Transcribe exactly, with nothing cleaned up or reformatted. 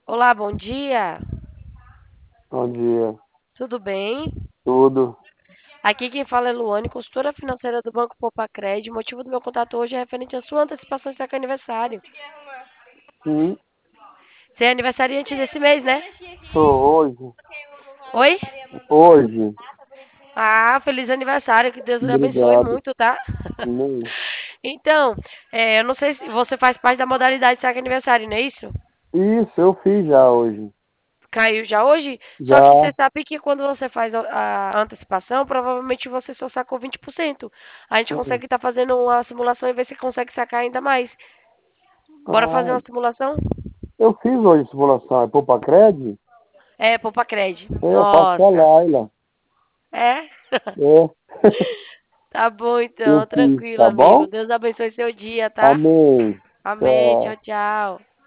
Olá, bom dia. Bom dia. Tudo bem? Tudo? Aqui quem fala é Luane, consultora financeira do Banco Popacred. O motivo do meu contato hoje é referente à sua antecipação de saque aniversário. Sim, Você é aniversariante desse mês, né? sou hoje. Oi? Hoje. Ah, feliz aniversário, que Deus lhe abençoe Obrigado. muito, tá? Amém. Então, é, eu não sei se você faz parte da modalidade de saque aniversário, não é isso? Isso, eu fiz já hoje. Caiu já hoje? Só que você Já. sabe que quando você faz a, a antecipação, provavelmente você só sacou vinte por cento. A gente Hum. consegue estar fazendo uma simulação e ver se consegue sacar ainda mais. Bora fazer Ah, uma simulação? eu fiz hoje simulação. É Poupa Cred? É, poupa crédito. É, eu faço com a Nossa. Laila. É? É. Tá bom Eu então, fiz, tranquilo, tá amigo. bom? Deus abençoe seu dia, tá? Amém. Amém, tchau, Tchau. tchau.